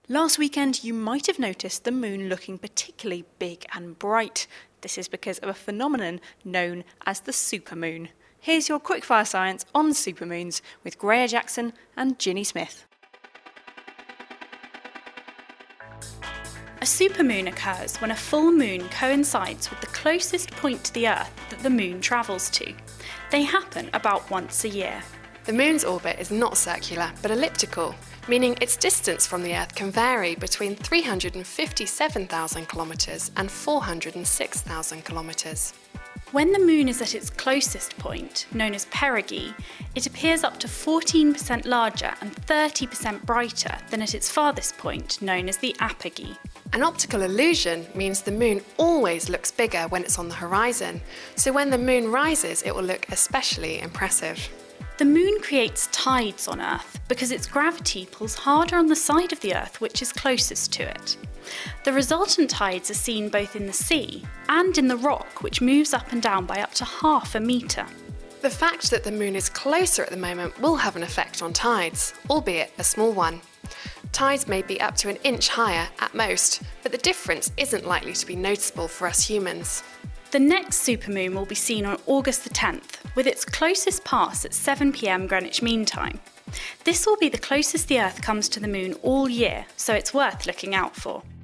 Last weekend, you might have noticed the moon looking particularly big and bright. This is because of a phenomenon known as the supermoon. Here's your quickfire science on supermoons with Greer Jackson and Ginny Smith. A supermoon occurs when a full moon coincides with the closest point to the Earth that the moon travels to. They happen about once a year. The moon's orbit is not circular, but elliptical, meaning its distance from the Earth can vary between 357,000 kilometres and 406,000 kilometres. When the moon is at its closest point, known as perigee, it appears up to 14% larger and 30% brighter than at its farthest point, known as the apogee. An optical illusion means the moon always looks bigger when it's on the horizon, so when the moon rises it will look especially impressive. The moon creates tides on Earth because its gravity pulls harder on the side of the Earth which is closest to it. The resultant tides are seen both in the sea and in the rock, which moves up and down by up to half a metre. The fact that the moon is closer at the moment will have an effect on tides, albeit a small one. Tides may be up to an inch higher at most, but the difference isn't likely to be noticeable for us humans. The next supermoon will be seen on August the 10th, with its closest pass at 7 p.m. Greenwich Mean Time. This will be the closest the Earth comes to the moon all year, so it's worth looking out for.